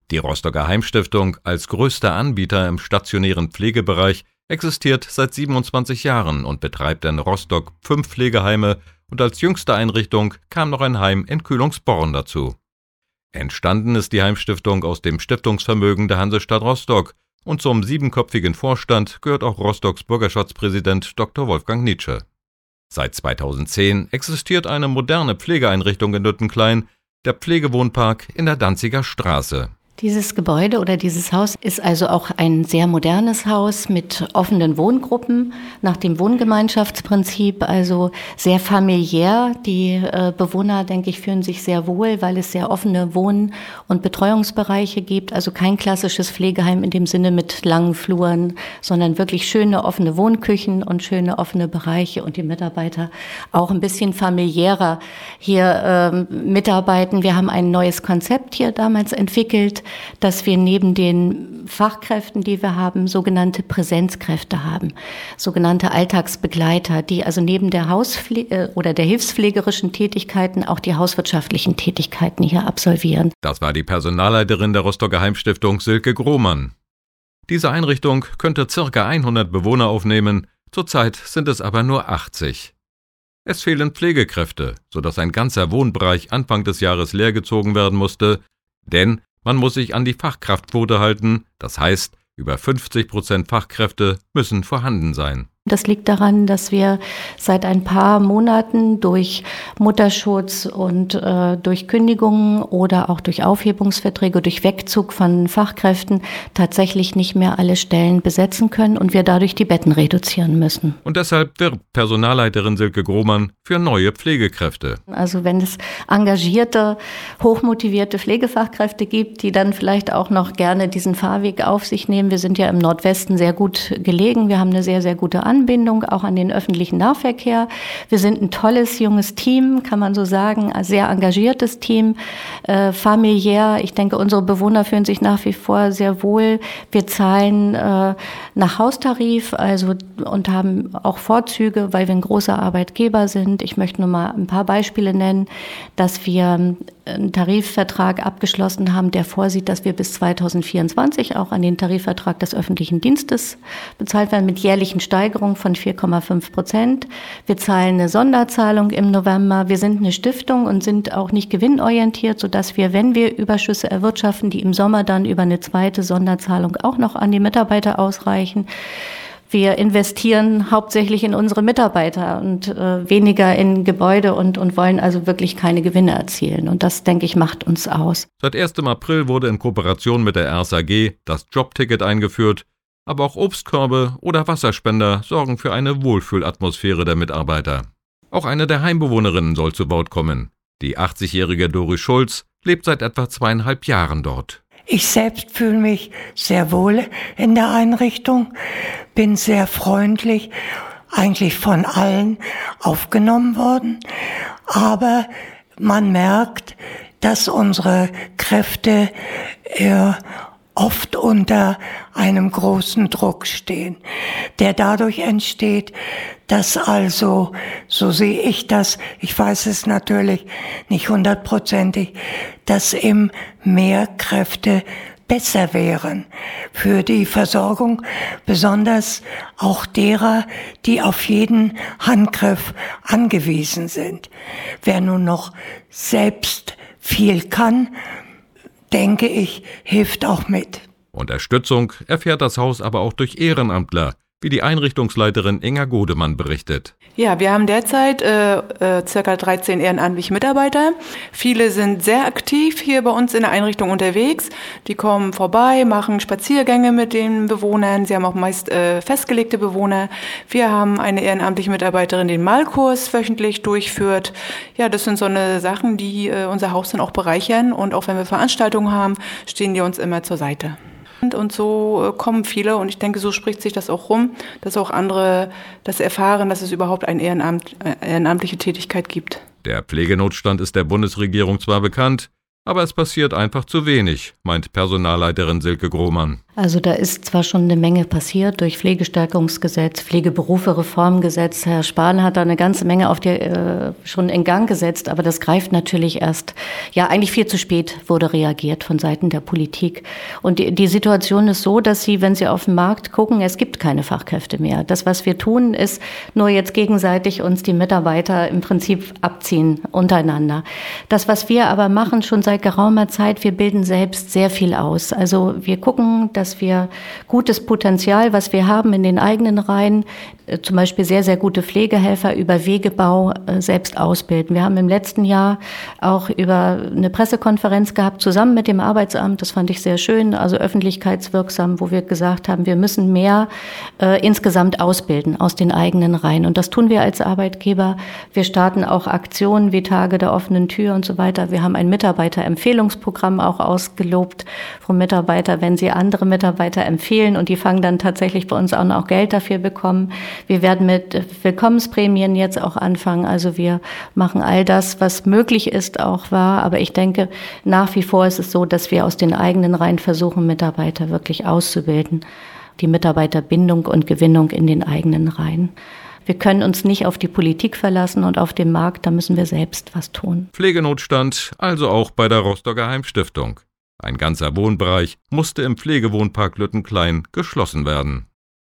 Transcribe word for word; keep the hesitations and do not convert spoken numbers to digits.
Die Rostocker Heimstiftung als größter Anbieter im stationären Pflegebereich existiert seit siebenundzwanzig Jahren und betreibt in Rostock fünf Pflegeheime, und als jüngste Einrichtung kam noch ein Heim in Kühlungsborn dazu. Entstanden ist die Heimstiftung aus dem Stiftungsvermögen der Hansestadt Rostock, und zum siebenköpfigen Vorstand gehört auch Rostocks Bürgerschaftspräsident Doktor Wolfgang Nitsche. Seit zweitausendzehn existiert eine moderne Pflegeeinrichtung in Lüttenklein, der Pflegewohnpark in der Danziger Straße. Dieses Gebäude oder dieses Haus ist also auch ein sehr modernes Haus mit offenen Wohngruppen nach dem Wohngemeinschaftsprinzip, also sehr familiär. Die äh, Bewohner, denke ich, fühlen sich sehr wohl, weil es sehr offene Wohn- und Betreuungsbereiche gibt. Also kein klassisches Pflegeheim in dem Sinne mit langen Fluren, sondern wirklich schöne offene Wohnküchen und schöne offene Bereiche und die Mitarbeiter auch ein bisschen familiärer hier äh, mitarbeiten. Wir haben ein neues Konzept hier damals entwickelt, dass wir neben den Fachkräften, die wir haben, sogenannte Präsenzkräfte haben, sogenannte Alltagsbegleiter, die also neben der Hauspflege oder der hilfspflegerischen Tätigkeiten auch die hauswirtschaftlichen Tätigkeiten hier absolvieren. Das war die Personalleiterin der Rostocker Heimstiftung Silke Grohmann. Diese Einrichtung könnte ca. hundert Bewohner aufnehmen, zurzeit sind es aber nur achtzig. Es fehlen Pflegekräfte, sodass ein ganzer Wohnbereich Anfang des Jahres leergezogen werden musste, denn man muss sich an die Fachkraftquote halten, das heißt, über fünfzig Prozent Fachkräfte müssen vorhanden sein. Das liegt daran, dass wir seit ein paar Monaten durch Mutterschutz und äh, durch Kündigungen oder auch durch Aufhebungsverträge, durch Wegzug von Fachkräften tatsächlich nicht mehr alle Stellen besetzen können und wir dadurch die Betten reduzieren müssen. Und deshalb wirbt Personalleiterin Silke Grohmann für neue Pflegekräfte. Also wenn es engagierte, hochmotivierte Pflegefachkräfte gibt, die dann vielleicht auch noch gerne diesen Fahrweg auf sich nehmen. Wir sind ja im Nordwesten sehr gut gelegen. Wir haben eine sehr, sehr gute Anbindung. Anbindung auch an den öffentlichen Nahverkehr. Wir sind ein tolles, junges Team, kann man so sagen, ein sehr engagiertes Team, äh, familiär. Ich denke, unsere Bewohner fühlen sich nach wie vor sehr wohl. Wir zahlen äh, nach Haustarif, also und haben auch Vorzüge, weil wir ein großer Arbeitgeber sind. Ich möchte nur mal ein paar Beispiele nennen, dass wir einen Tarifvertrag abgeschlossen haben, der vorsieht, dass wir bis zweitausendvierundzwanzig auch an den Tarifvertrag des öffentlichen Dienstes bezahlt werden mit jährlichen Steigerungen von vier Komma fünf Prozent. Wir zahlen eine Sonderzahlung im November. Wir sind eine Stiftung und sind auch nicht gewinnorientiert, sodass wir, wenn wir Überschüsse erwirtschaften, die im Sommer dann über eine zweite Sonderzahlung auch noch an die Mitarbeiter ausreichen. Wir investieren hauptsächlich in unsere Mitarbeiter und äh, weniger in Gebäude und, und wollen also wirklich keine Gewinne erzielen. Und das, denke ich, macht uns aus. Seit ersten April wurde in Kooperation mit der R S A G das Jobticket eingeführt, aber auch Obstkörbe oder Wasserspender sorgen für eine Wohlfühlatmosphäre der Mitarbeiter. Auch eine der Heimbewohnerinnen soll zu Wort kommen. Die achtzigjährige Dori Schulz lebt seit etwa zweieinhalb Jahren dort. Ich selbst fühle mich sehr wohl in der Einrichtung, bin sehr freundlich, eigentlich von allen aufgenommen worden. Aber man merkt, dass unsere Kräfte äh, oft unter einem großen Druck stehen, der dadurch entsteht, dass also, so sehe ich das, ich weiß es natürlich nicht hundertprozentig, dass eben mehr Kräfte besser wären für die Versorgung, besonders auch derer, die auf jeden Handgriff angewiesen sind. Wer nun noch selbst viel kann, denke ich, hilft auch mit. Unterstützung erfährt das Haus aber auch durch Ehrenamtler, wie die Einrichtungsleiterin Inga Godemann berichtet. Ja, wir haben derzeit äh, äh, circa dreizehn ehrenamtliche Mitarbeiter. Viele sind sehr aktiv hier bei uns in der Einrichtung unterwegs. Die kommen vorbei, machen Spaziergänge mit den Bewohnern. Sie haben auch meist äh, festgelegte Bewohner. Wir haben eine ehrenamtliche Mitarbeiterin, die den Malkurs wöchentlich durchführt. Ja, das sind so eine Sachen, die äh, unser Haus dann auch bereichern. Und auch wenn wir Veranstaltungen haben, stehen die uns immer zur Seite. Und so kommen viele, und ich denke, so spricht sich das auch rum, dass auch andere das erfahren, dass es überhaupt eine Ehrenamt, äh, ehrenamtliche Tätigkeit gibt. Der Pflegenotstand ist der Bundesregierung zwar bekannt, aber es passiert einfach zu wenig, meint Personalleiterin Silke Grohmann. Also da ist zwar schon eine Menge passiert durch Pflegestärkungsgesetz, Pflegeberufe-Reformgesetz. Herr Spahn hat da eine ganze Menge auf die, äh, schon in Gang gesetzt, aber das greift natürlich erst, ja eigentlich viel zu spät wurde reagiert von Seiten der Politik. Und die, die Situation ist so, dass Sie, wenn Sie auf den Markt gucken, es gibt keine Fachkräfte mehr. Das, was wir tun, ist nur jetzt gegenseitig uns die Mitarbeiter im Prinzip abziehen untereinander. Das, was wir aber machen schon seit geraumer Zeit, wir bilden selbst sehr viel aus. Also wir gucken, dass dass wir gutes Potenzial, was wir haben in den eigenen Reihen, zum Beispiel sehr, sehr gute Pflegehelfer über Wegebau selbst ausbilden. Wir haben im letzten Jahr auch über eine Pressekonferenz gehabt, zusammen mit dem Arbeitsamt, das fand ich sehr schön, also öffentlichkeitswirksam, wo wir gesagt haben, wir müssen mehr äh, insgesamt ausbilden aus den eigenen Reihen. Und das tun wir als Arbeitgeber. Wir starten auch Aktionen wie Tage der offenen Tür und so weiter. Wir haben ein Mitarbeiterempfehlungsprogramm auch ausgelobt von Mitarbeitern, wenn sie andere Mitarbeiter empfehlen und die fangen dann tatsächlich bei uns auch noch Geld dafür bekommen. Wir werden mit Willkommensprämien jetzt auch anfangen. Also wir machen all das, was möglich ist, auch wahr. Aber ich denke, nach wie vor ist es so, dass wir aus den eigenen Reihen versuchen, Mitarbeiter wirklich auszubilden. Die Mitarbeiterbindung und Gewinnung in den eigenen Reihen. Wir können uns nicht auf die Politik verlassen und auf den Markt, da müssen wir selbst was tun. Pflegenotstand, also auch bei der Rostocker Heimstiftung. Ein ganzer Wohnbereich musste im Pflegewohnpark Lüttenklein geschlossen werden.